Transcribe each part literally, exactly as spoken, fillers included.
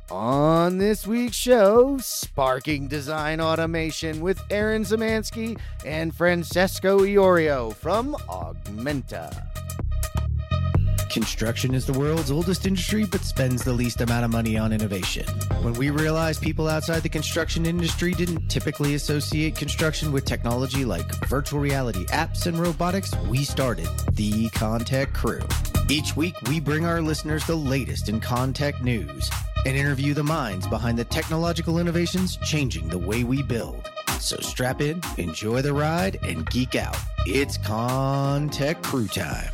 On this week's show, sparking design automation with Aaron Zemansky and Francesco Iorio from Augmenta. Construction is the world's oldest industry, but spends the least amount of money on innovation. When we realized people outside the construction industry didn't typically associate construction with technology like virtual reality apps and robotics, we started the Contech Crew. Each week, we bring our listeners the latest in Contech news and interview the minds behind the technological innovations changing the way we build. So strap in, enjoy the ride, and geek out. It's Contech Crew time.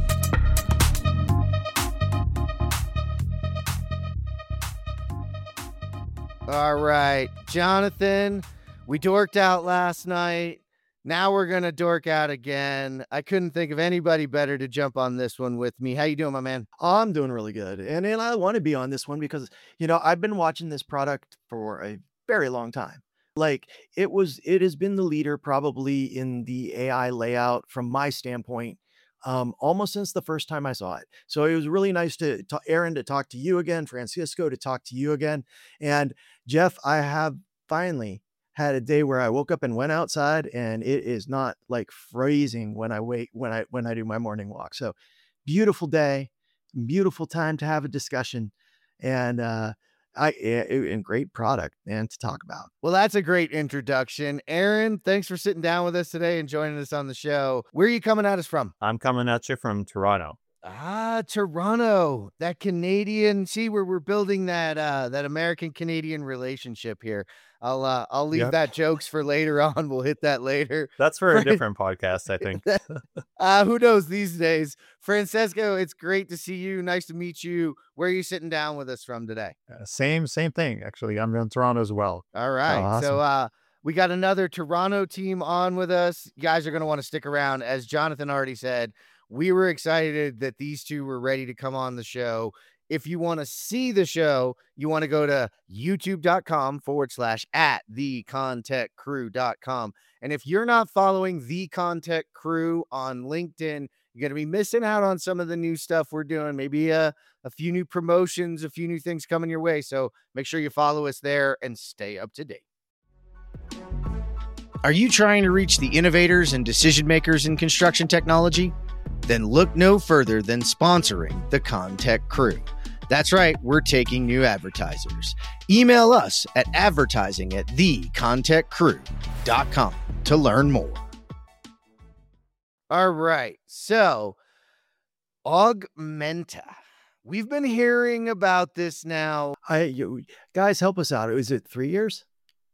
All right, Jonathan, we dorked out last night. Now we're going to dork out again. I couldn't think of anybody better to jump on this one with me. How you doing, my man? I'm doing really good. And, and I want to be on this one because, you know, I've been watching this product for a very long time. Like it was, it has been the leader probably in the A I layout from my standpoint, um, almost since the first time I saw it. So it was really nice to, to Aaron, to talk to you again, Francisco, to talk to you again. And Jeff, I have finally had a day where I woke up and went outside and it is not like freezing when I wait, when I, when I do my morning walk. So beautiful day, beautiful time to have a discussion and, uh, I, and great product and to talk about. Well, that's a great introduction. Aaron, thanks for sitting down with us today and joining us on the show. Where are you coming at us from? I'm coming at you from Toronto. Ah, Toronto, that Canadian. See, where we're building that uh, that American-Canadian relationship here. I'll uh, I'll leave Yep. that jokes for later on. We'll hit that later. That's for a different podcast, I think. uh, who knows these days? Francesco, it's great to see you. Nice to meet you. Where are you sitting down with us from today? Uh, same same thing, actually. I'm in Toronto as well. All right. Oh, awesome. So uh, we got another Toronto team on with us. You guys are going to want to stick around. As Jonathan already said, we were excited that these two were ready to come on the show. If you want to see the show, you want to go to youtube.com forward slash at the Contech Crew dot com. And if you're not following the Contech Crew on LinkedIn, you're going to be missing out on some of the new stuff we're doing. Maybe a, a few new promotions, a few new things coming your way. So make sure you follow us there and stay up to date. Are you trying to reach the innovators and decision makers in construction technology? Then look no further than sponsoring the Contech Crew. That's right, we're taking new advertisers. Email us at advertising at the Contech Crew dot com to learn more. All right, so Augmenta. We've been hearing about this now. I, you, guys, help us out. Is it three years?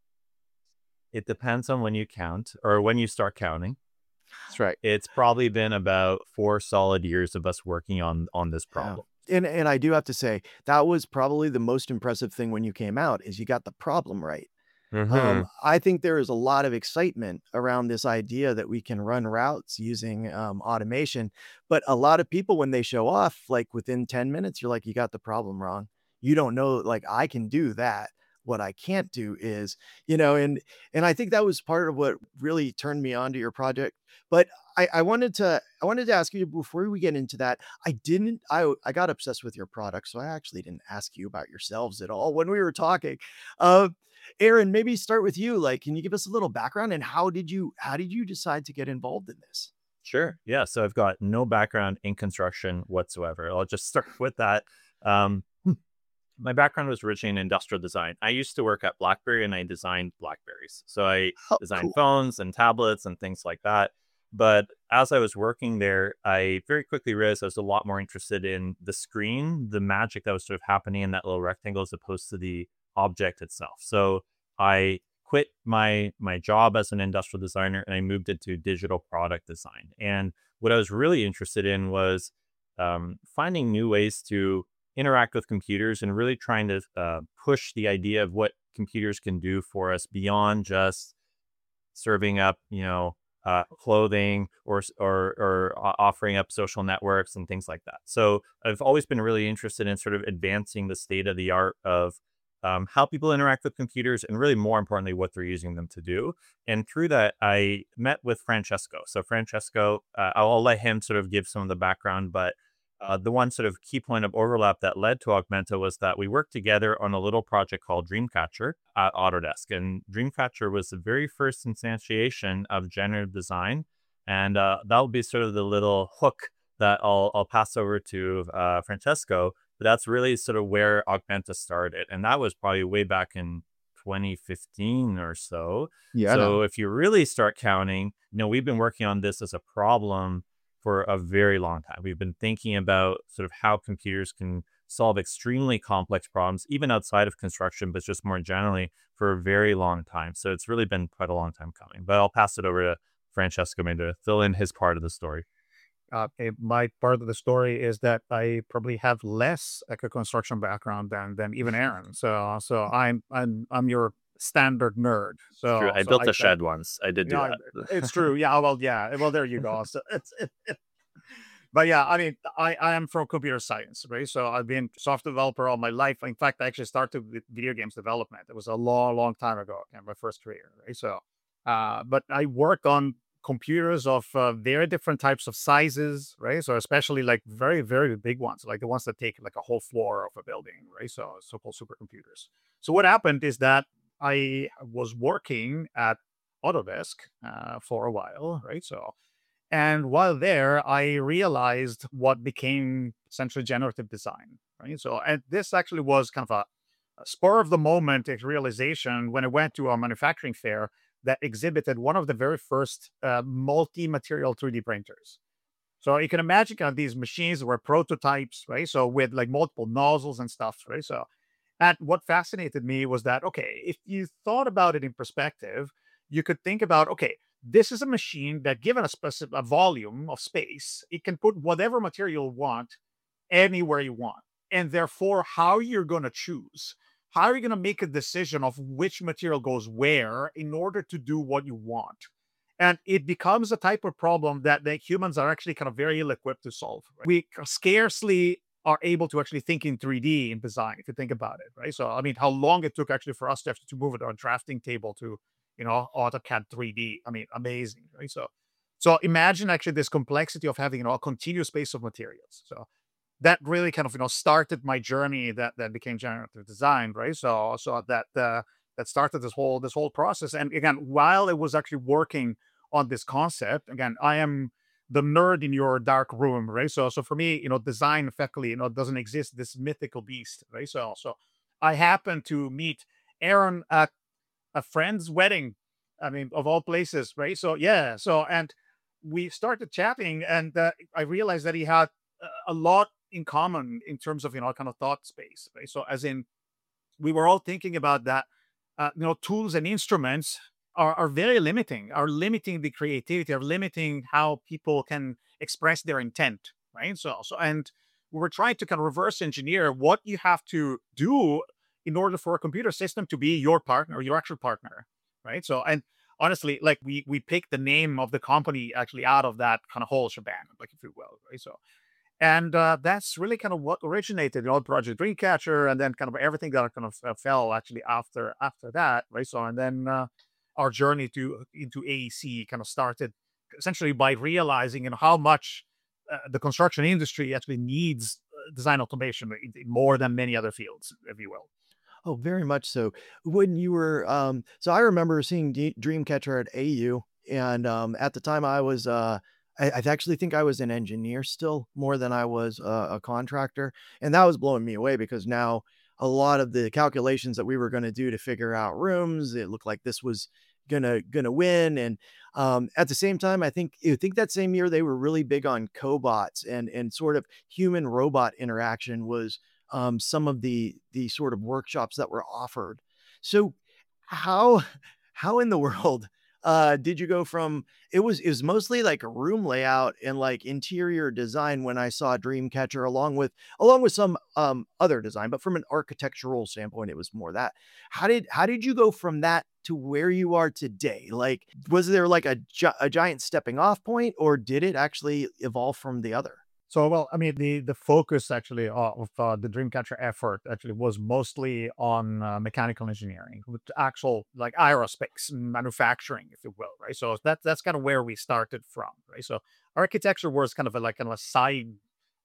It depends on when you count or when you start counting. That's right. It's probably been about four solid years of us working on on this problem. Yeah. And and I do have to say that was probably the most impressive thing when you came out is you got the problem right. Mm-hmm. Um, I think there is a lot of excitement around this idea that we can run routes using um, automation. But a lot of people, when they show off, like within ten minutes, you're like, you got the problem wrong. You don't know, like I can do that. What I can't do is, you know, and and I think that was part of what really turned me on to your project. But I, I wanted to I wanted to ask you before we get into that. I didn't I I got obsessed with your product, so I actually didn't ask you about yourselves at all when we were talking. Uh, Aaron, maybe start with you. Like, can you give us a little background and how did you how did you decide to get involved in this? Sure. Yeah. So I've got no background in construction whatsoever. I'll just start with that. Um, my background was originally in industrial design. I used to work at BlackBerry and I designed Blackberries. So I Oh, designed cool. phones and tablets and things like that. But as I was working there, I very quickly realized I was a lot more interested in the screen, the magic that was sort of happening in that little rectangle as opposed to the object itself. So I quit my my job as an industrial designer and I moved into digital product design. And what I was really interested in was um, finding new ways to interact with computers and really trying to uh, push the idea of what computers can do for us beyond just serving up, you know, uh, clothing or, or or offering up social networks and things like that. So I've always been really interested in sort of advancing the state of the art of um, how people interact with computers and really more importantly, what they're using them to do. And through that, I met with Francesco. So Francesco, uh, I'll let him sort of give some of the background, but Uh, the one sort of key point of overlap that led to Augmenta was that we worked together on a little project called Dreamcatcher at Autodesk. And Dreamcatcher was the very first instantiation of generative design. And uh, that'll be sort of the little hook that I'll, I'll pass over to uh, Francesco. But that's really sort of where Augmenta started. And that was probably way back in twenty fifteen or so. Yeah. So No. if you really start counting, you know, we've been working on this as a problem for a very long time. We've been thinking about sort of how computers can solve extremely complex problems, even outside of construction, but just more generally for a very long time. So it's really been quite a long time coming. But I'll pass it over to Francesco maybe to fill in his part of the story. Uh, eh, my part of the story is that I probably have less like a construction background than than even Aaron. So so I'm I'm I'm your standard nerd. It's true. So I so built I, a I shed once. I did do yeah, that. it's true. Yeah, well, yeah, well, there you go. So it's it, it, but yeah, I mean, I I am from computer science, right? So I've been software developer all my life. In fact, I actually started with video games development. It was a long, long time ago, kind of my first career, right? So, uh, but I worked on computers of uh, very different types of sizes, right? So especially like very, very big ones, like the ones that take like a whole floor of a building, right? So so-called supercomputers. So what happened is that I was working at Autodesk uh, for a while, right? So, and while there, I realized what became essentially generative design, right? So, and this actually was kind of a, a spur of the moment realization when I went to a manufacturing fair that exhibited one of the very first uh, multi-material three D printers. So you can imagine kind of these machines were prototypes, right? So with like multiple nozzles and stuff, right? So, and what fascinated me was that, okay, if you thought about it in perspective, you could think about, okay, this is a machine that given a specific a volume of space, it can put whatever material you want anywhere you want. And therefore, how you're going to choose, how are you going to make a decision of which material goes where in order to do what you want? And it becomes a type of problem that the humans are actually kind of very ill equipped to solve. Right? We scarcely are able to actually think in three D in design, if you think about it, right? So, I mean, how long it took actually for us to have to move it on a drafting table to, you know, AutoCAD three D. I mean, amazing, right? So, so imagine actually this complexity of having, you know, a continuous space of materials. So that really kind of, you know, started my journey that that became generative design, right? So, so that uh, that started this whole this whole process. And again, while it was actually working on this concept, again, I am the nerd in your dark room, right? So, so for me, you know, design effectively, you know, doesn't exist. This mythical beast, right? So, so I happened to meet Aaron at a friend's wedding. I mean, of all places, right? So, yeah. So, and we started chatting, and uh, I realized that he had a lot in common in terms of, you know, kind of thought space, right? So, as in, we were all thinking about that, uh, you know, tools and instruments are, are very limiting, are limiting the creativity, are limiting how people can express their intent, right? So, so, and we were trying to kind of reverse engineer what you have to do in order for a computer system to be your partner, your actual partner, right? So, and honestly, like we we picked the name of the company actually out of that kind of whole shebang, like if you will, right? So, and uh, that's really kind of what originated, you know, Project Dreamcatcher, and then kind of everything that kind of uh, fell actually after after that, right? So, and then uh, our journey to into A E C kind of started essentially by realizing, you know, how much uh, the construction industry actually needs uh, design automation in- in more than many other fields, if you will. Oh, very much so. When you were, um, so I remember seeing D- Dreamcatcher at A U, and um, at the time I was, uh, I, I actually think I was an engineer still more than I was uh, a contractor, and that was blowing me away because now a lot of the calculations that we were going to do to figure out rooms, it looked like this was gonna gonna win. And um, at the same time, I think I think that same year they were really big on cobots and and sort of human robot interaction was um, some of the the sort of workshops that were offered. So how how in the world uh did you go from it was it was mostly like a room layout and like interior design when I saw Dreamcatcher along with along with some um other design, but from an architectural standpoint it was more that. How did how did you go from that to where you are today? Like was there like a gi- a giant stepping off point, or did it actually evolve from the other? So, well, I mean, the the focus actually uh, of uh, the Dreamcatcher effort actually was mostly on uh, mechanical engineering, with actual like aerospace manufacturing, if you will, right? So that that's kind of where we started from, right? So architecture was kind of a, like kind of a side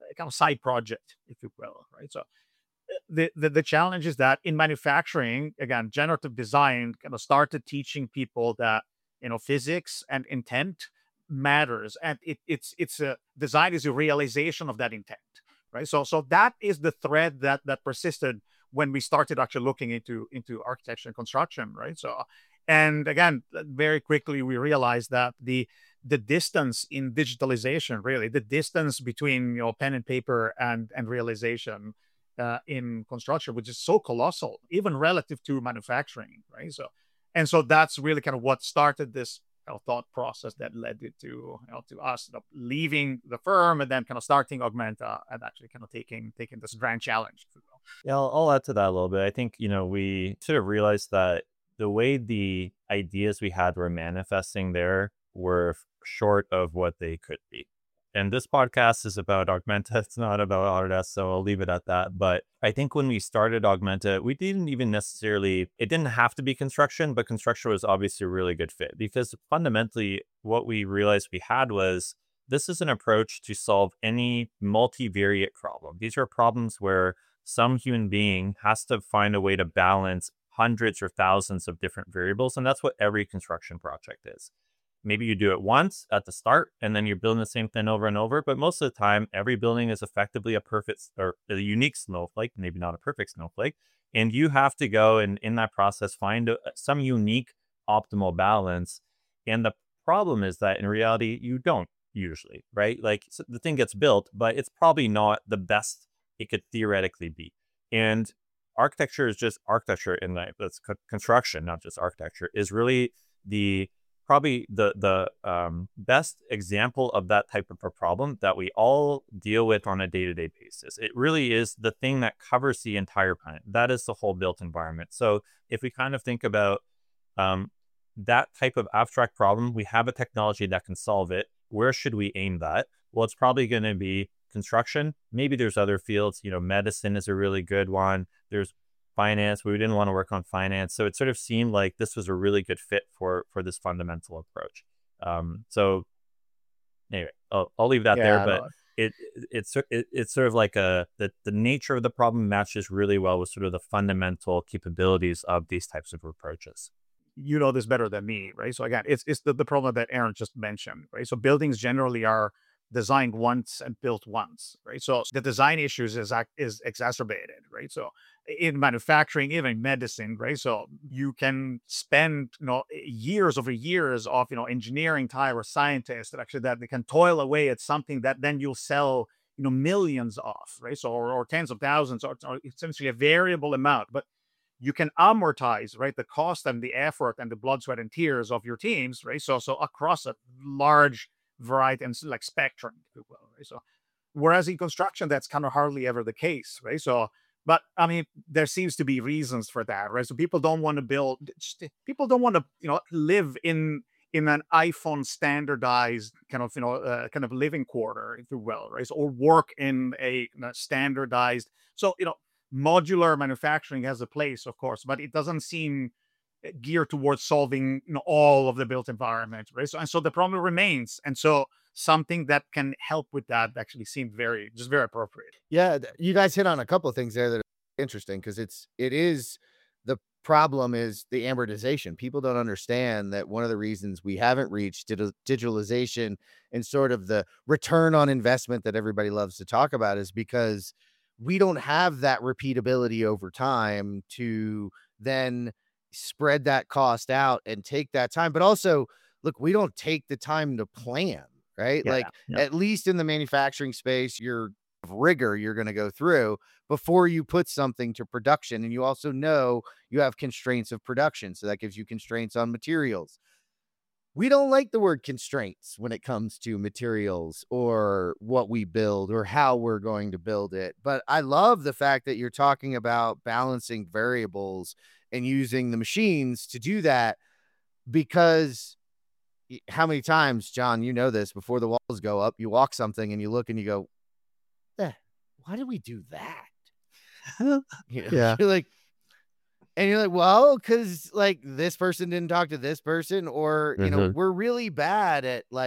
kind of side project, if you will, right? So the, the the challenge is that in manufacturing, again, generative design kind of started teaching people that, you know, physics and intent matters, and it, it's it's a design is a realization of that intent, right? So so that is the thread that that persisted when we started actually looking into into architecture and construction, right? So, and again, very quickly we realized that the the distance in digitalization, really, the distance between, you know, pen and paper and and realization uh, in construction, which is so colossal, even relative to manufacturing, right? So, and so that's really kind of what started this, you know, thought process that led it to, you know, to us, you know, leaving the firm and then kind of starting Augmenta and actually kind of taking taking this grand challenge. Yeah, I'll, I'll add to that a little bit. I think, you know, we sort of realized that the way the ideas we had were manifesting there were short of what they could be. And this podcast is about Augmenta. It's not about Autodesk, so I'll leave it at that. But I think when we started Augmenta, we didn't even necessarily, it didn't have to be construction, but construction was obviously a really good fit because fundamentally what we realized we had was this is an approach to solve any multivariate problem. These are problems where some human being has to find a way to balance hundreds or thousands of different variables. And that's what every construction project is. Maybe you do it once at the start and then you're building the same thing over and over. But most of the time, every building is effectively a perfect or a unique snowflake, maybe not a perfect snowflake. And you have to go and in that process, find a, some unique optimal balance. And the problem is that in reality, you don't usually, right? Like so the thing gets built, but it's probably not the best it could theoretically be. And architecture is just architecture in that that's construction, not just architecture, is really the probably the the um, best example of that type of a problem that we all deal with on a day-to-day basis. It really is the thing that covers the entire planet. That is the whole built environment. So if we kind of think about um, that type of abstract problem, we have a technology that can solve it. Where should we aim that? Well, it's probably going to be construction. Maybe there's other fields, you know, medicine is a really good one. There's finance. We didn't want to work on finance. So it sort of seemed like this was a really good fit for, for this fundamental approach. Um, so anyway, I'll, I'll leave that Yeah, there, but it, it's, it, it's sort of like a, the, the nature of the problem matches really well with sort of the fundamental capabilities of these types of approaches. You know this better than me, right? So again, it's, it's the, the problem that Aaron just mentioned, right? So buildings generally are designed once and built once, right? So the design issues is is exacerbated, right? So in manufacturing, even medicine, right? So you can spend, you know, years over years of, you know, engineering time or scientists that actually that they can toil away at something that then you'll sell, you know, millions of, right? So or, or tens of thousands, or, or essentially a variable amount, but you can amortize, right, the cost and the effort and the blood, sweat, and tears of your teams, right? So so across a large variety and like spectrum, if you will, right? So whereas in construction, that's kind of hardly ever the case, right? So, but I mean, there seems to be reasons for that, right? So people don't want to build, people don't want to, you know, live in in an iPhone standardized kind of, you know, uh, kind of living quarter, if you will, right? So, or work in a, in a standardized. So, you know, modular manufacturing has a place, of course, but it doesn't seem geared towards solving, you know, all of the built environment, right? So and so the problem remains, and so something that can help with that actually seemed very just very appropriate. Yeah, you guys hit on a couple of things there that are interesting because it's it is the problem is the amortization. People don't understand that one of the reasons we haven't reached digitalization and sort of the return on investment that everybody loves to talk about is because we don't have that repeatability over time to then spread that cost out and take that time. But also, look, we don't take the time to plan, right? Yeah, like yeah. at least in the manufacturing space, you're rigor you're going to go through before you put something to production. And you also know you have constraints of production. So that gives you constraints on materials. We don't like the word constraints when it comes to materials or what we build or how we're going to build it. But I love the fact that you're talking about balancing variables and using the machines to do that, because how many times, John, you know this, before the walls go up, you walk something and you look and you go, eh, why did we do that? You know, Yeah. You're like, and you're like, well, because like this person didn't talk to this person, or, you know, Mhm. we're really bad at like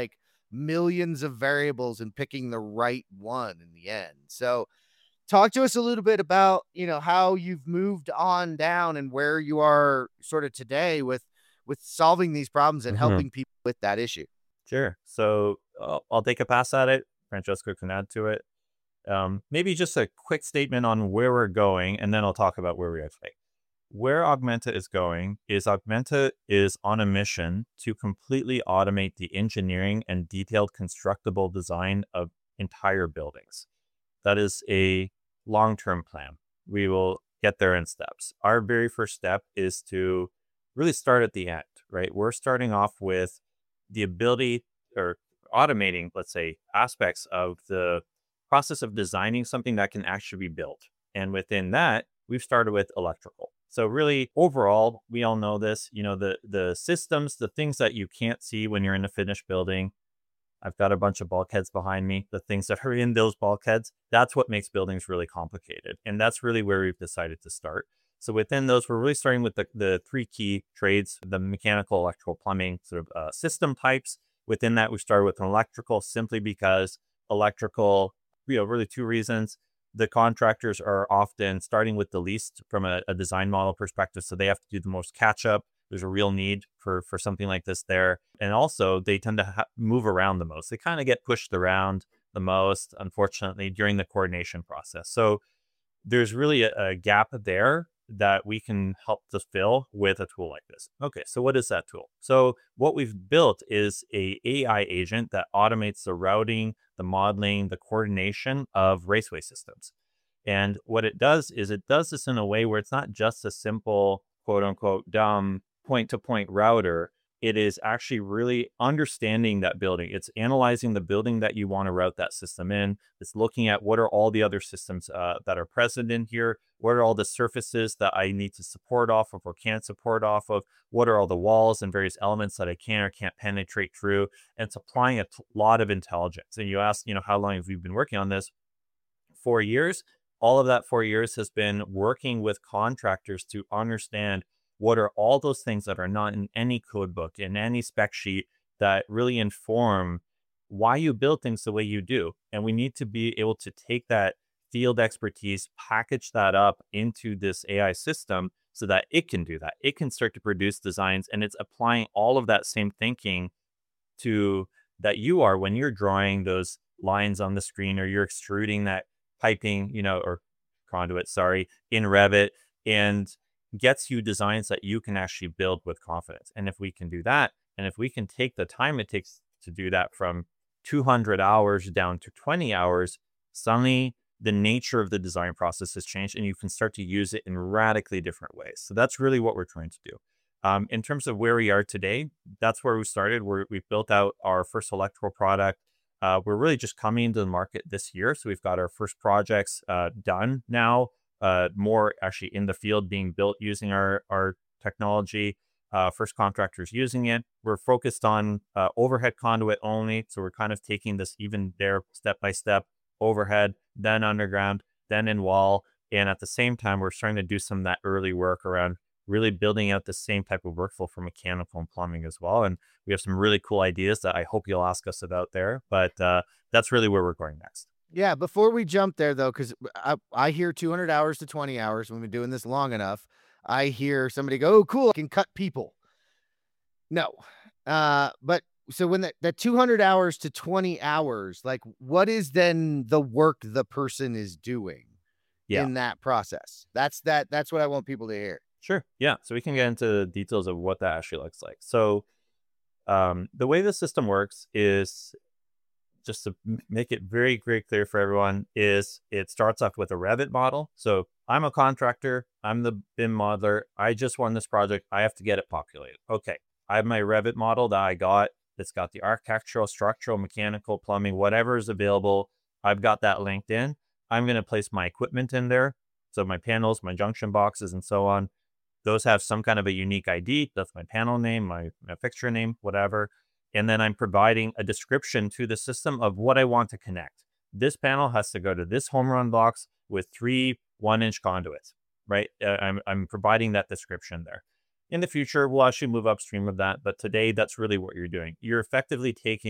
millions of variables and picking the right one in the end. So talk to us a little bit about, you know, how you've moved on down and where you are sort of today with with solving these problems and Mhm. helping people with that issue. Sure. So uh, I'll take a pass at it. Francesco can add to it. Um, maybe just a quick statement on where we're going, and then I'll talk about where we are today. Where Augmenta is going is Augmenta is on a mission to completely automate the engineering and detailed constructible design of entire buildings. That is a long-term plan. We will get there in steps. Our very first step is to really start at the end, right? We're starting off with the ability or automating, let's say, aspects of the process of designing something that can actually be built. And within that, we've started with electrical. So really overall, we all know this, you know, the the systems, the things that you can't see when you're in a finished building. I've got a bunch of bulkheads behind me. The things that are in those bulkheads, that's what makes buildings really complicated. And that's really where we've decided to start. So within those, we're really starting with the, the three key trades, the mechanical, electrical, plumbing sort of uh, system types. Within that, we started with an electrical simply because electrical, you know, really two reasons. The contractors are often starting with the least from a, a design model perspective. So they have to do the most catch up. There's a real need for, for something like this there. And also they tend to ha- move around the most. They kind of get pushed around the most, unfortunately, during the coordination process. So there's really a, a gap there that we can help to fill with a tool like this. Okay, so what is that tool? So what we've built is a AI agent that automates the routing, the modeling, the coordination of raceway systems. And what it does is it does this in a way where it's not just a simple, quote unquote, dumb point-to-point router. It is actually really understanding that building. It's analyzing the building that you want to route that system in. It's looking at what are all the other systems uh, that are present in here. What are all the surfaces that I need to support off of or can't support off of? What are all the walls and various elements that I can or can't penetrate through? And it's applying a t- lot of intelligence. And you asked, you know, how long have we been working on this? Four years. All of that four years has been working with contractors to understand what are all those things that are not in any code book, in any spec sheet that really inform why you build things the way you do. And we need to be able to take that field expertise, package that up into this A I system so that it can do that. It can start to produce designs, and it's applying all of that same thinking to that you are when you're drawing those lines on the screen or you're extruding that piping, you know, or conduit, sorry, in Revit, and gets you designs that you can actually build with confidence. And if we can do that, and if we can take the time it takes to do that from two hundred hours down to twenty hours, suddenly the nature of the design process has changed and you can start to use it in radically different ways. So that's really what we're trying to do. Um, in terms of where we are today, that's where we started. We're, we've built out our first electrical product. Uh, we're really just coming into the market this year. So we've got our first projects uh, done now, uh, more actually in the field being built using our, our technology. Uh, first contractors using it. We're focused on uh, overhead conduit only. So we're kind of taking this even there step by step, overhead, then underground, then in wall. And at the same time, we're starting to do some of that early work around really building out the same type of workflow for mechanical and plumbing as well. And we have some really cool ideas that I hope you'll ask us about there. But uh, that's really where we're going next. Yeah, before we jump there though, because I, I hear two hundred hours to twenty hours. We've been doing this long enough. I hear somebody go, "Oh, cool, I can cut people." No. Uh, but so when that, that two hundred hours to twenty hours, like what is then the work the person is doing Yeah. in that process? That's that that's what I want people to hear. Sure. Yeah. So we can get into the details of what that actually looks like. So um, the way the system works is, just to m- make it very, very clear for everyone, is it starts off with a Revit model. So I'm a contractor. I'm the B I M modeler. I just won this project. I have to get it populated. Okay. I have my Revit model that I got. It's got the architectural, structural, mechanical, plumbing, whatever is available. I've got that linked in. I'm going to place my equipment in there. So my panels, my junction boxes, and so on. Those have some kind of a unique I D. That's my panel name, my, my fixture name, whatever. And then I'm providing a description to the system of what I want to connect. This panel has to go to this home run box with three one-inch conduits, right? Uh, I'm, I'm providing that description there. In the future, we'll actually move upstream of that. But today, that's really what you're doing. You're effectively taking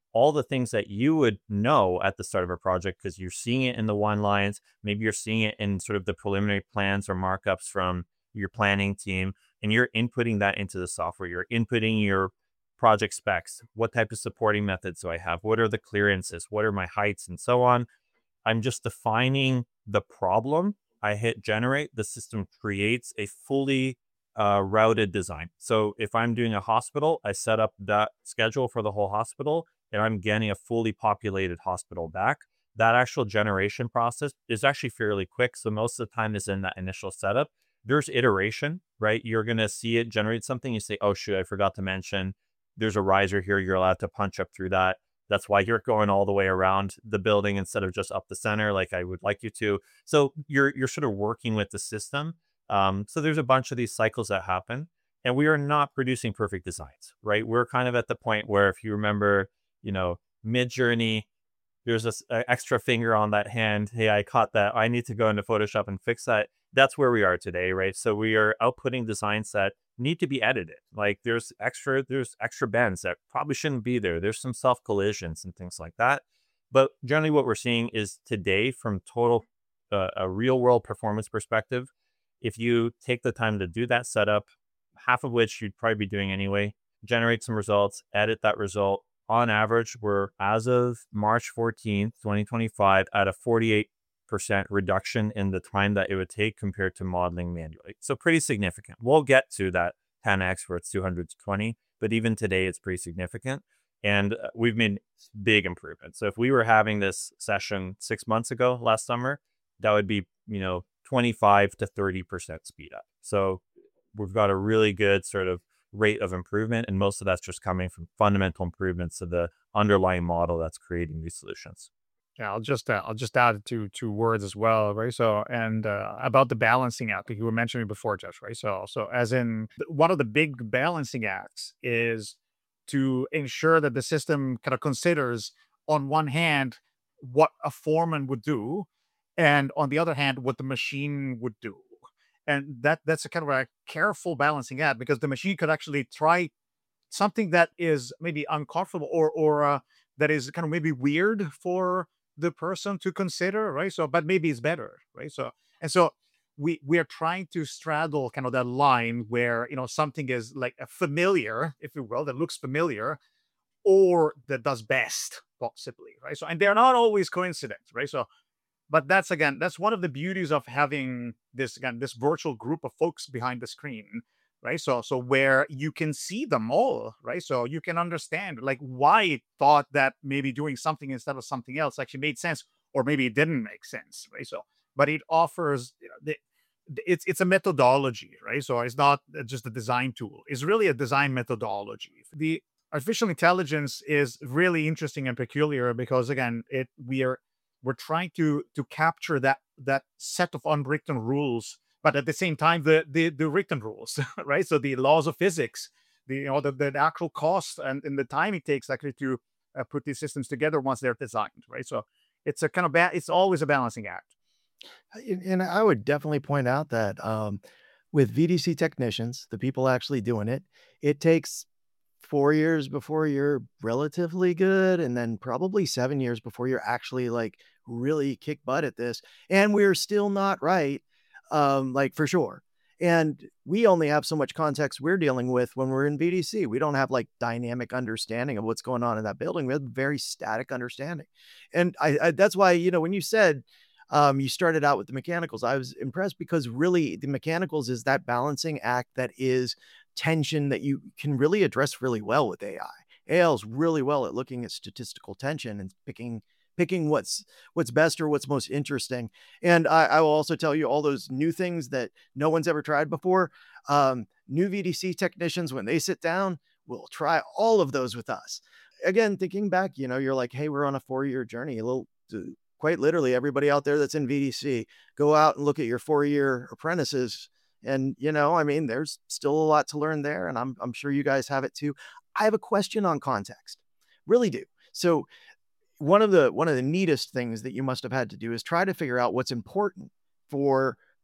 all the things that you would know at the start of a project because you're seeing it in the one lines. Maybe you're seeing it in sort of the preliminary plans or markups from your planning team, and you're inputting that into the software. You're inputting your project specs. What type of supporting methods do I have? What are the clearances? What are my heights and so on? I'm just defining the problem. I hit generate. The system creates a fully uh, routed design. So if I'm doing a hospital, I set up that schedule for the whole hospital, and I'm getting a fully populated hospital back. That actual generation process is actually fairly quick. So most of the time is in that initial setup. There's iteration, right? You're going to see it generate something. You say, oh, shoot, I forgot to mention there's a riser here. You're allowed to punch up through that. That's why you're going all the way around the building instead of just up the center like I would like you to. So you're you're sort of working with the system. Um, so there's a bunch of these cycles that happen, and we are not producing perfect designs, right? We're kind of at the point where, if you remember, you know, Mid-Journey, there's this uh, extra finger on that hand. Hey, I caught that. I need to go into Photoshop and fix that. That's where we are today, right? So we are outputting designs that need to be edited. Like there's extra, there's extra bends that probably shouldn't be there. There's some self collisions and things like that. But generally what we're seeing is today, from total uh, a real world performance perspective, if you take the time to do that setup, half of which you'd probably be doing anyway, generate some results, edit that result. On average, we're, as of March fourteenth, twenty twenty-five, at a forty-eight percent reduction in the time that it would take compared to modeling manually. So pretty significant. We'll get to that ten x where it's two hundred to twenty, but even today it's pretty significant. And we've made big improvements. So if we were having this session six months ago, last summer, that would be, you know, twenty-five to thirty percent speed up. So we've got a really good sort of rate of improvement, and most of that's just coming from fundamental improvements to the underlying model that's creating these solutions. Yeah, I'll just uh, I'll just add two two words as well, right? So, and uh, about the balancing act, like you were mentioning before, Josh, right? So, so as in th- one of the big balancing acts is to ensure that the system kind of considers, on one hand, what a foreman would do, and on the other hand, what the machine would do. And that that's a kind of a careful balancing act, because the machine could actually try something that is maybe uncomfortable, or or uh, that is kind of maybe weird for the person to consider, right? So, but maybe it's better, right? So, and so we we are trying to straddle kind of that line where, you know, something is like a familiar, if you will, that looks familiar, or that does best, possibly, right? So, and they're not always coincident, right? So, but that's, again, that's one of the beauties of having this, again, this virtual group of folks behind the screen, right? So, so where you can see them all, right? So you can understand like why it thought that maybe doing something instead of something else actually made sense, or maybe it didn't make sense, right? So, but it offers, you know, the, it's it's a methodology, right? So it's not just a design tool; it's really a design methodology. The artificial intelligence is really interesting and peculiar because, again, it we are we're trying to to capture that that set of unwritten rules, but at the same time the the, the written rules, right? So the laws of physics, the you know the, the actual cost and, and the time it takes actually to uh, put these systems together once they're designed, right? So it's a kind of ba- it's always a balancing act. And and I would definitely point out that um, with V D C technicians, the people actually doing it, it takes four years before you're relatively good, and then probably seven years before you're actually like really kick butt at this. And we're still not right, um, like for sure. And we only have so much context we're dealing with when we're in V D C. We don't have like dynamic understanding of what's going on in that building. We have very static understanding. And I, I that's why, you know, when you said um, you started out with the mechanicals, I was impressed because really the mechanicals is that balancing act that is tension that you can really address really well with A I. A I is really well at looking at statistical tension and picking picking what's what's best or what's most interesting. And I, I will also tell you all those new things that no one's ever tried before. Um, new V D C technicians, when they sit down, will try all of those with us. Again, thinking back, you know, you're like, hey, we're on a four-year journey. A little, quite literally, everybody out there that's in V D C, go out and look at your four-year apprentices. And, you know, I mean, there's still a lot to learn there. And I'm, I'm sure you guys have it too. I have a question on context. Really do. So one of the, one of the neatest things that you must have had to do is try to figure out what's important for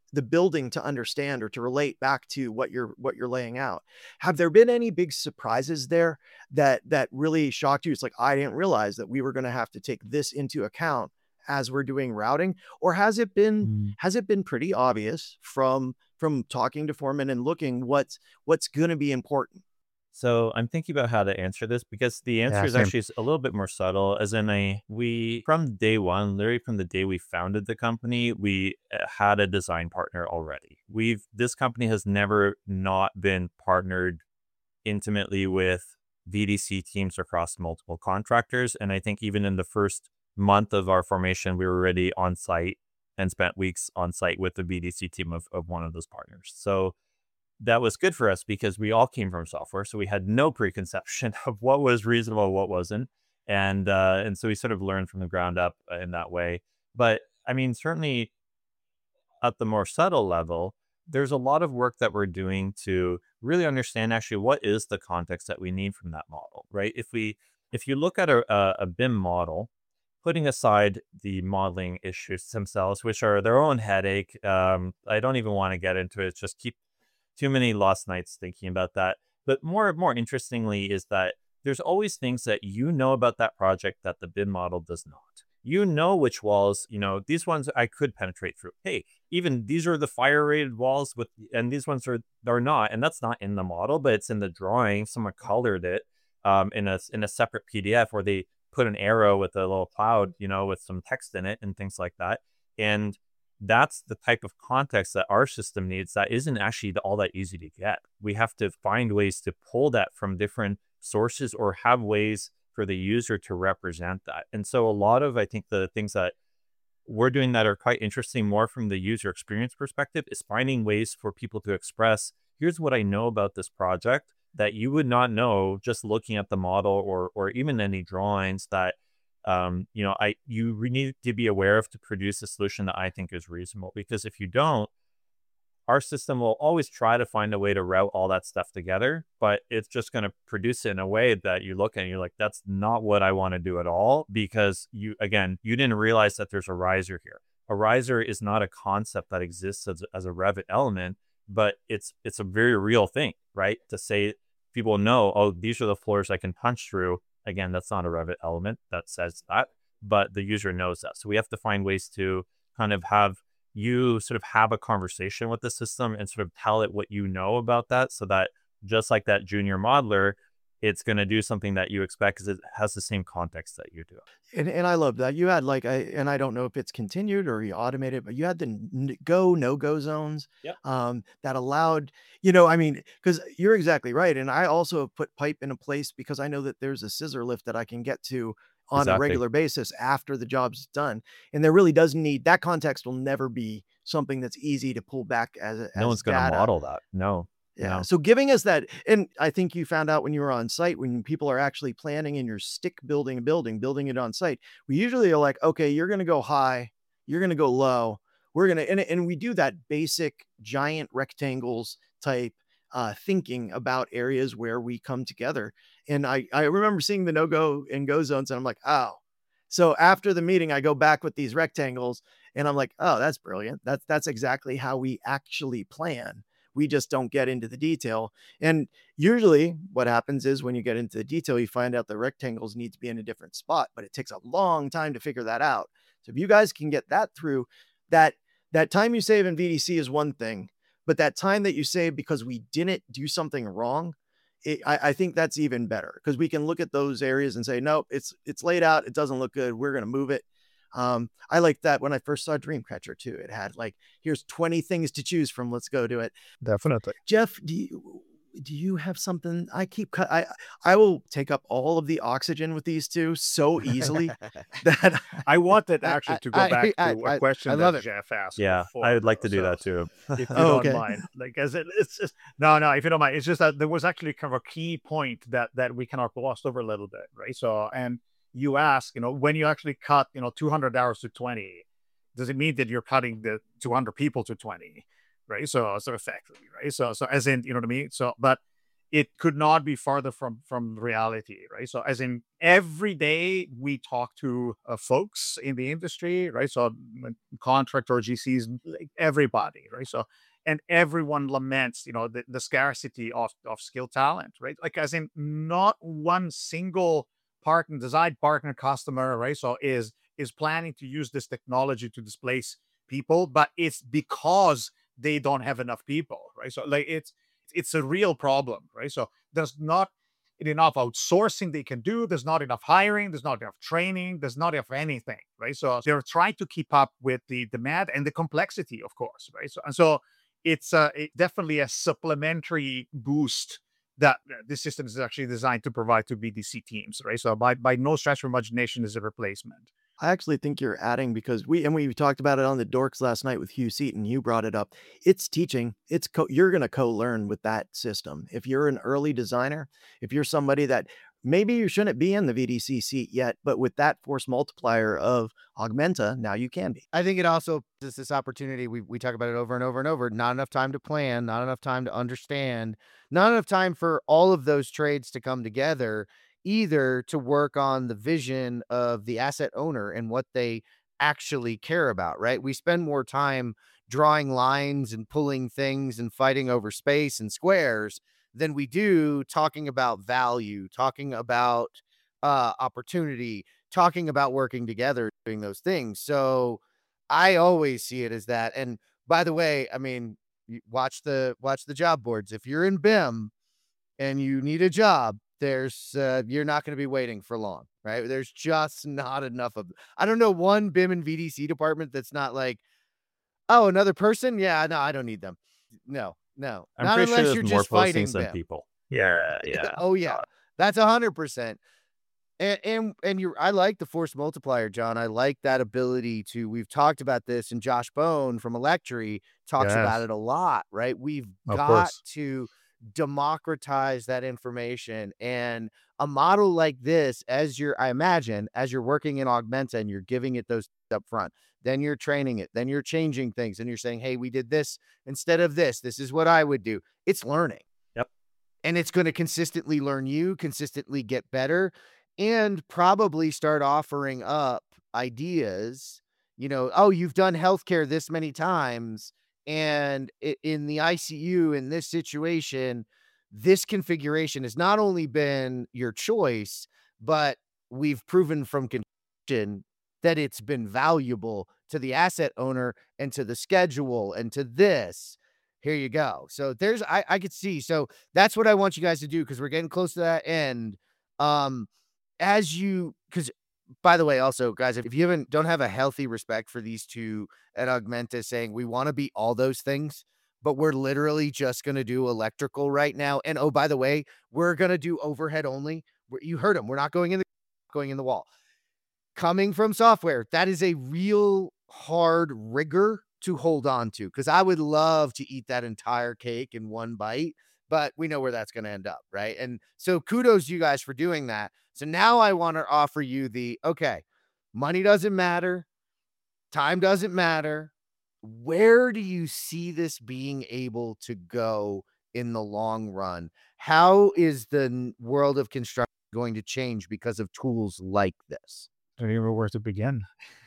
the building to understand or to relate back to what you're what you're laying out. Have there been any big surprises there that that really shocked you? It's like, I didn't realize that we were going to have to take this into account as we're doing routing, or has it been Mm. has it been pretty obvious from from talking to foremen and looking what's what's going to be important? So I'm thinking about how to answer this because the answer Yeah, is same. actually s- a little bit more subtle. As in, a we from day one, literally from the day we founded the company, we uh, had a design partner already. We've this company has never not been partnered intimately with V D C teams across multiple contractors, and I think even in the first month of our formation, we were already on site and spent weeks on site with the V D C team of, of one of those partners. So that was good for us because we all came from software, so we had no preconception of what was reasonable, what wasn't, and uh, and so we sort of learned from the ground up uh, in that way. But I mean, certainly at the more subtle level, there's a lot of work that we're doing to really understand actually what is the context that we need from that model, right? If we if you look at a, a, a B I M model, putting aside the modeling issues themselves, which are their own headache, um, I don't even want to get into it. Just keep too many lost nights thinking about that. But more more interestingly is that there's always things that you know about that project that the B I M model does not. You know which walls, you know, these ones I could penetrate through. Hey, even these are the fire rated walls with, and these ones are are not, and that's not in the model, but it's in the drawing. Someone colored it um, in a in a separate P D F where they put an arrow with a little cloud, you know, with some text in it and things like that. And that's the type of context that our system needs that isn't actually all that easy to get. We have to find ways to pull that from different sources or have ways for the user to represent that. And so a lot of, I think, the things that we're doing that are quite interesting more from the user experience perspective is finding ways for people to express, here's what I know about this project that you would not know just looking at the model or or even any drawings that um, you know, I you re- need to be aware of to produce a solution that I think is reasonable. Because if you don't, our system will always try to find a way to route all that stuff together, but it's just going to produce it in a way that you look at and you're like, that's not what I want to do at all. Because you, again, you didn't realize that there's a riser here. A riser is not a concept that exists as, as a Revit element, but it's it's a very real thing, right? To say people know, oh, these are the floors I can punch through. Again, that's not a Revit element that says that, but the user knows that. So we have to find ways to kind of have you sort of have a conversation with the system and sort of tell it what you know about that, so that just like that junior modeler, it's going to do something that you expect because it has the same context that you do. And and I love that. You had like I and I don't know if it's continued or you automated, but you had the n- go no go zones Yep. um that allowed, you know, I mean, because you're exactly right. And I also have put pipe in a place because I know that there's a scissor lift that I can get to on a Exactly. regular basis after the job's done. And there really does need that context will never be something that's easy to pull back as a- No as one's going to data. model that. No. Yeah. No. So giving us that, and I think you found out when you were on site, when people are actually planning and you're stick building a building, building it on site, we usually are like, okay, you're going to go high, you're going to go low. We're going to, and, and we do that basic giant rectangles type uh, thinking about areas where we come together. And I, I remember seeing the no go and go zones and I'm like, oh, so after the meeting, I go back with these rectangles and I'm like, oh, that's brilliant. That's, that's exactly how we actually plan. We just don't get into the detail. And usually what happens is when you get into the detail, you find out the rectangles need to be in a different spot, but it takes a long time to figure that out. So if you guys can get that through, that that time you save in V D C is one thing, but that time that you save because we didn't do something wrong, it, I, I think that's even better because we can look at those areas and say, nope, it's it's laid out. It doesn't look good. We're going to move it. Um, I liked that when I first saw Dreamcatcher too. It had like, here's twenty things to choose from. Let's go do it. Definitely. Jeff, do you do you have something? I keep cut. I I will take up all of the oxygen with these two so easily that I wanted I- actually I- to go I- back I- to I- a question I love that it. Jeff asked. Yeah, before, I would like to do so that too. if you Oh, don't okay. mind, like, as it, it's just no, no. If you don't mind, it's just that there was actually kind of a key point that that we kind of glossed over a little bit, right? So, and you ask, you know, when you actually cut, you know, two hundred hours to twenty, does it mean that you're cutting the two hundred people to twenty, right? So, so effectively, right? So, so as in, you know what I mean? So, but it could not be farther from from reality, right? So, as in every day we talk to uh, folks in the industry, right? So, mm, contractor, G Cs, like everybody, right? So, and everyone laments, you know, the, the scarcity of of skill talent, right? Like, as in not one single partner, design partner, customer, right? So is is planning to use this technology to displace people, but it's because they don't have enough people, right? So, like, it's it's a real problem, right? So there's not enough outsourcing they can do. There's not enough hiring. There's not enough training. There's not enough anything, right? So they're trying to keep up with the demand and the complexity, of course, right? So and so it's uh, it definitely a supplementary boost that uh, this system is actually designed to provide to B D C teams, right? So by by no stretch of imagination is a replacement. I actually think you're adding because we and we talked about it on the Dorks last night with Hugh Seaton. You brought it up. It's teaching. It's co- you're going to co-learn with that system. If you're an early designer, if you're somebody that maybe you shouldn't be in the V D C seat yet, but with that force multiplier of Augmenta, now you can be. I think it also is this opportunity. We we talk about it over and over and over. Not enough time to plan, not enough time to understand, not enough time for all of those trades to come together, either to work on the vision of the asset owner and what they actually care about, right? We spend more time drawing lines and pulling things and fighting over space and squares than we do talking about value, talking about uh, opportunity, talking about working together, doing those things. So I always see it as that. And by the way, I mean, you watch the watch the job boards. If you're in B I M and you need a job, there's uh, you're not going to be waiting for long, right? There's just not enough of. I don't know one B I M and V D C department that's not like, oh, another person. Yeah, no, I don't need them. No, no, I'm not pretty sure unless you're there's more just fighting postings than B I M. people. Yeah, yeah. Oh yeah, that's a hundred percent. And and and you're I like the force multiplier, John. I like that ability to we've talked about this, and Josh Bone from Electri talks about Yes, it a lot, right? We've of got course. to democratize that information. And a model like this, as you're, I imagine, as you're working in Augmenta and you're giving it those up front, then you're training it, then you're changing things, and you're saying, hey, we did this instead of this. This is what I would do. It's learning. Yep. And it's going to consistently learn you, consistently get better, and probably start offering up ideas. You know, oh, you've done healthcare this many times, and i- in the I C U, in this situation, this configuration has not only been your choice, but we've proven from condition that it's been valuable to the asset owner and to the schedule and to this. Here you go. So there's, I, I could see. So that's what I want you guys to do because we're getting close to that end. Um, as you, because by the way, also guys, if you haven't don't have a healthy respect for these two at Augmenta saying we want to be all those things, but we're literally just going to do electrical right now. And oh, by the way, we're going to do overhead only. We're, you heard them. We're not going in the going in the wall. Coming from software, that is a real hard rigor to hold on to because I would love to eat that entire cake in one bite, but we know where that's going to end up, right? And so kudos to you guys for doing that. So now I want to offer you the okay, money doesn't matter, time doesn't matter. Where do you see this being able to go in the long run? How is the n- world of construction going to change because of tools like this? Don't even know where to begin.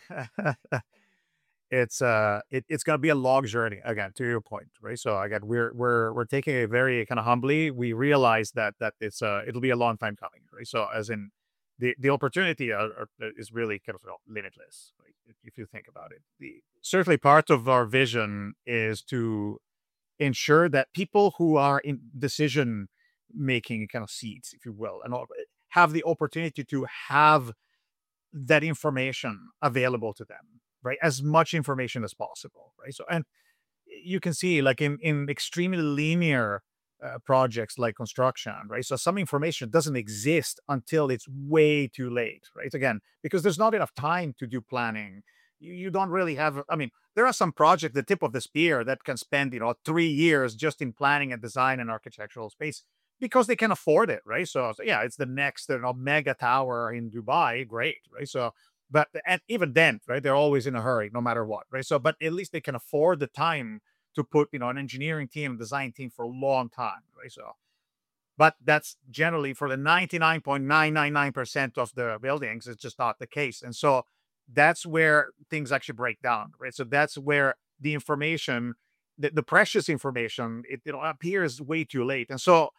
it's uh it, it's gonna be a long journey again to your point, right? So again, we're we're we're taking it very kind of humbly. We realize that that it's uh it'll be a long time coming, right? So as in the the opportunity are, are, is really kind of, you know, limitless, right? If if you think about it, the certainly part of our vision is to ensure that people who are in decision making kind of seats, if you will, and all, have the opportunity to have that information available to them, right? As much information as possible, right? So, and you can see like in, in extremely linear uh, projects like construction, right? So some information doesn't exist until it's way too late, right? Again, because there's not enough time to do planning. You, you don't really have, I mean, there are some projects, the tip of the spear that can spend, you know, three years just in planning and design and architectural space because they can afford it, right? So, so yeah, it's the next, you know, mega tower in Dubai. Great, right? So, but and even then, right, they're always in a hurry, no matter what, right? So, but at least they can afford the time to put, you know, an engineering team, design team for a long time, right? So, But that's generally for the ninety-nine point nine nine nine percent of the buildings, it's just not the case. And so that's where things actually break down, right? So that's where the information, the, the precious information, it, it appears way too late. And so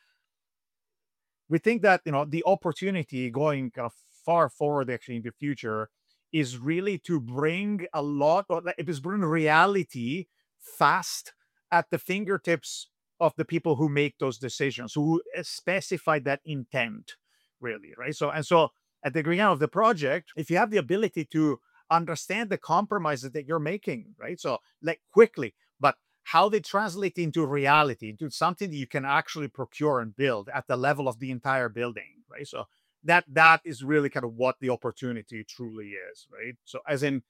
we think that, you know, the opportunity going kind of far forward actually in the future is really to bring a lot of, it is bring reality fast at the fingertips of the people who make those decisions, who specify that intent, really, right? So, and so at the beginning of the project, if you have the ability to understand the compromises that you're making, right? So, like quickly, but how they translate into reality, into something that you can actually procure and build at the level of the entire building, right? So that that is really kind of what the opportunity truly is, right? So, as in,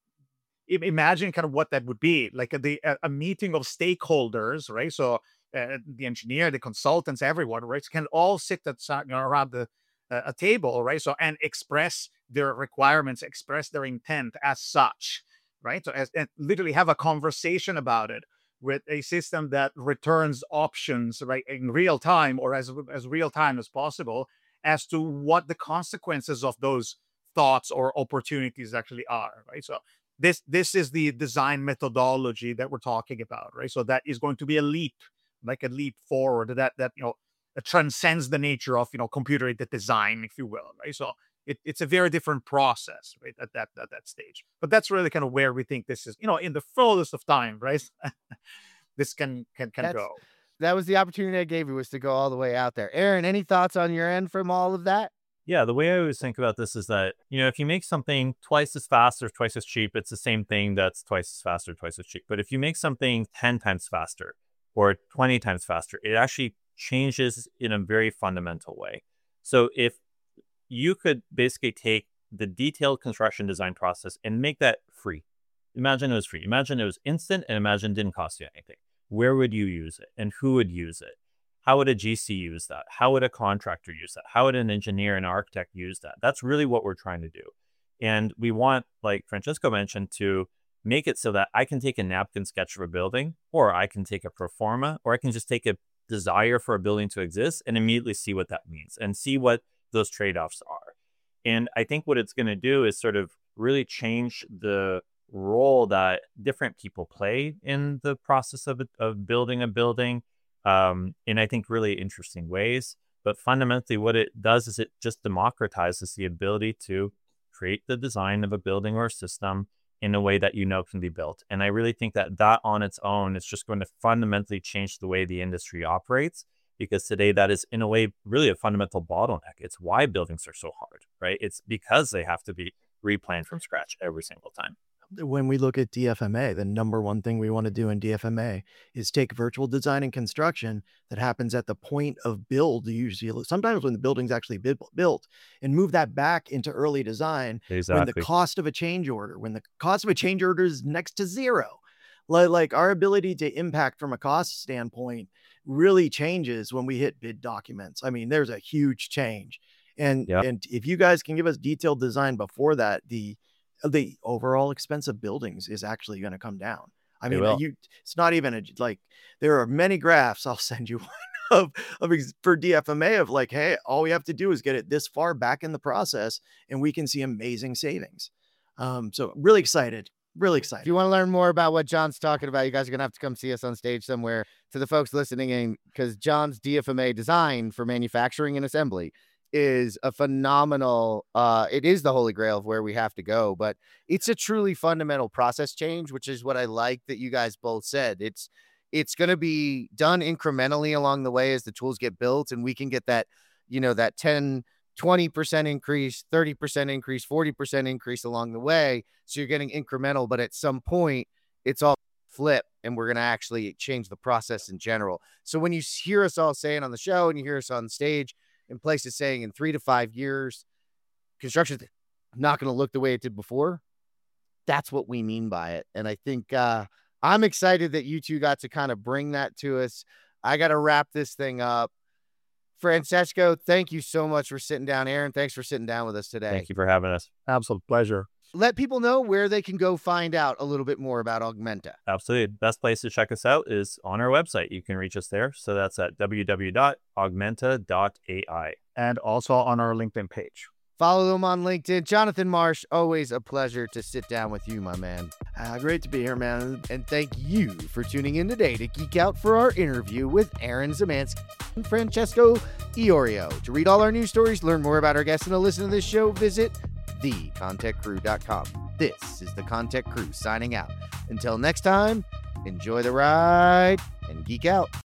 imagine kind of what that would be like a, the, a meeting of stakeholders, right? So uh, the engineer, the consultants, everyone, right, can all sit at, you know, around the uh, a table, right? So and express their requirements, express their intent as such, right? So as, and literally have a conversation about it with a system that returns options, right, in real time or as as real time as possible as to what the consequences of those thoughts or opportunities actually are, right? So this this is the design methodology that we're talking about, right? So that is going to be a leap, like a leap forward that that you know that transcends the nature of you know computer aided design, if you will, right? So it, it's a very different process, right, at that at that stage. But that's really kind of where we think this is, you know, in the fullest of time, right? This can can can That's, go. that was the opportunity I gave you, was to go all the way out there. Aaron, any thoughts on your end from all of that? Yeah, the way I always think about this is that, you know, if you make something twice as fast or twice as cheap, it's the same thing that's twice as fast or twice as cheap. But if you make something ten times faster or twenty times faster, it actually changes in a very fundamental way. So if you could basically take the detailed construction design process and make that free. Imagine it was free. Imagine it was instant, and imagine it didn't cost you anything. Where would you use it and who would use it? How would a G C use that? How would a contractor use that? How would an engineer and architect use that? That's really what we're trying to do. And we want, like Francesco mentioned, to make it so that I can take a napkin sketch of a building, or I can take a pro forma, or I can just take a desire for a building to exist and immediately see what that means and see what those trade-offs are. And I think what it's going to do is sort of really change the role that different people play in the process of, of building a building um, in, I think, really interesting ways. But fundamentally, what it does is it just democratizes the ability to create the design of a building or a system in a way that you know can be built. And I really think that that on its own is just going to fundamentally change the way the industry operates, because today that is in a way really a fundamental bottleneck. It's why buildings are so hard, right? It's because they have to be replanned from scratch every single time. When we look at D F M A, the number one thing we want to do in D F M A is take virtual design and construction that happens at the point of build, usually sometimes when the building's actually built, and move that back into early design. Exactly. When the cost of a change order, when the cost of a change order is next to zero. Like, like our ability to impact from a cost standpoint really changes when we hit bid documents. I mean, there's a huge change. And, Yep. and if you guys can give us detailed design before that, the the overall expense of buildings is actually going to come down. I It mean, will. you, it's not even a, like, there are many graphs. I'll send you one of, of ex- for D F M A of like, hey, all we have to do is get it this far back in the process and we can see amazing savings. Um, so really excited, really If excited. you want to learn more about what John's talking about, you guys are going to have to come see us on stage somewhere. To the folks listening in, because John's D F M A design for manufacturing and assembly is a phenomenal, uh, it is the holy grail of where we have to go, but it's a truly fundamental process change, which is what I like that you guys both said. It's, it's going to be done incrementally along the way as the tools get built, and we can get that, you know, that ten, twenty percent increase, thirty percent increase, forty percent increase along the way. So you're getting incremental, but at some point it's all flip and we're going to actually change the process in general. So when you hear us all saying on the show and you hear us on stage in places saying in three to five years, construction not going to look the way it did before, that's what we mean by it. And I think uh, I'm excited that you two got to kind of bring that to us. I got to wrap this thing up. Francesco, thank you so much for sitting down. Aaron, thanks for sitting down with us today. Thank you for having us. Absolute pleasure. Let people know where they can go find out a little bit more about Augmenta. Absolutely. Best place to check us out is on our website. You can reach us there. So that's at w w w dot augmenta dot a i. And also on our LinkedIn page. Follow them on LinkedIn. Jonathan Marsh, always a pleasure to sit down with you, my man. Ah, great to be here, man. And thank you for tuning in today to Geek Out for our interview with Aaron Zemansky and Francesco Iorio. To read all our news stories, learn more about our guests, and to listen to this show, visit the content crew dot com. This is the Content Crew signing out. Until next time, enjoy the ride and geek out.